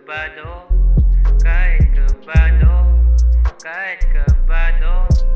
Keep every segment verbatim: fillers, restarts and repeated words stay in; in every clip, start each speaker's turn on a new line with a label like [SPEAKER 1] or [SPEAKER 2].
[SPEAKER 1] kabado, kahit kabado, kahit kabado,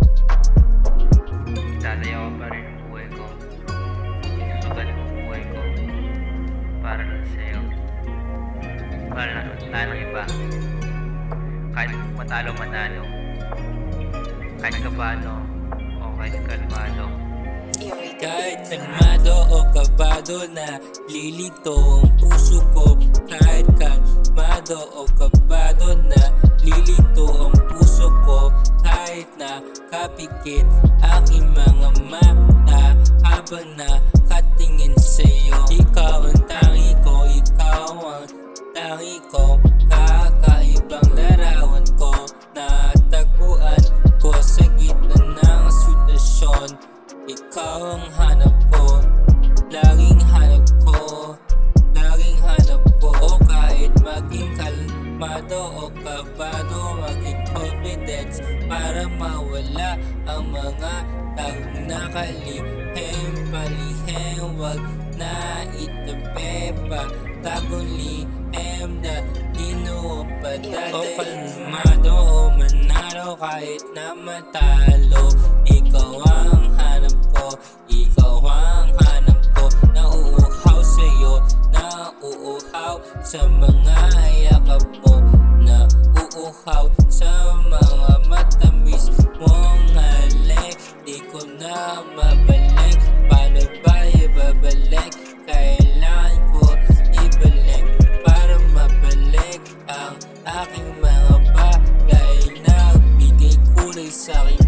[SPEAKER 1] itatayo ko pa rin ang buhay ko. Isusugal ko ang buhay ko para lang sa'yo. Para lang wala ng iba. Kahit matalo manalo, kahit kabado o kahit kalmado.
[SPEAKER 2] Kahit kalmado o kabado na lilito ang puso ko. Kahit kalmado o kabado na lilito ang puso ko. Kahit na kapikit aking mga mata habang nakatingin sa'yo. Ikaw ang tangi ko, ikaw ang tangi ko. Kakaibang larawan ko, natagpuan ko sa gitna ng sitwasyon. Ikaw ang hanap ko, laging hanap ko, laging hanap ko. O kahit maging kalmado o kabado, maging confidence para mawala ang mga tagong nakalihim. Palihim, wag na itabi pa, tagong lihim na ginuong pa dati. O kalmado o manalo, kahit na matalo, ikaw ang hanap ko, ikaw ang hanap ko. Nauuhaw sa'yo, nauuhaw sa mga yakap mo, nauuhaw sa mga matamis mong halik. Di ko na mabalik, paano ba ibabalik? Kailangan ko ibalik para mabalik ang aking mga bagay na bigay kulay sa'kin.